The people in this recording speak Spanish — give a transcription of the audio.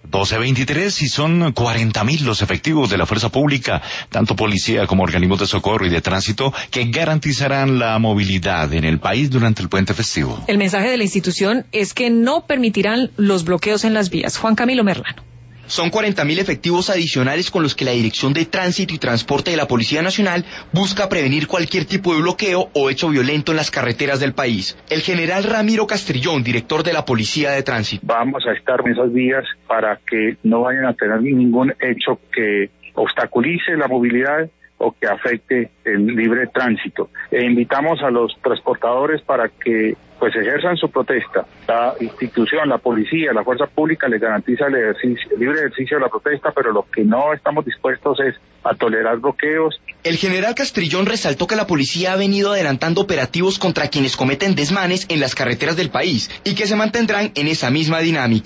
12:23 y son 40.000 los efectivos de la fuerza pública, tanto policía como organismos de socorro y de tránsito, que garantizarán la movilidad en el país durante el puente festivo. El mensaje de la institución es que no permitirán los bloqueos en las vías. Juan Camilo Merlano. Son 40.000 efectivos adicionales con los que la Dirección de Tránsito y Transporte de la Policía Nacional busca prevenir cualquier tipo de bloqueo o hecho violento en las carreteras del país. El general Ramiro Castrillón, director de la Policía de Tránsito. Vamos a estar en esas vías para que no vayan a tener ningún hecho que obstaculice la movilidad o que afecte el libre tránsito. Invitamos a los transportadores para que ejerzan su protesta. La institución, la policía, la fuerza pública les garantiza el libre ejercicio de la protesta, pero lo que no estamos dispuestos es a tolerar bloqueos. El general Castrillón resaltó que la policía ha venido adelantando operativos contra quienes cometen desmanes en las carreteras del país y que se mantendrán en esa misma dinámica.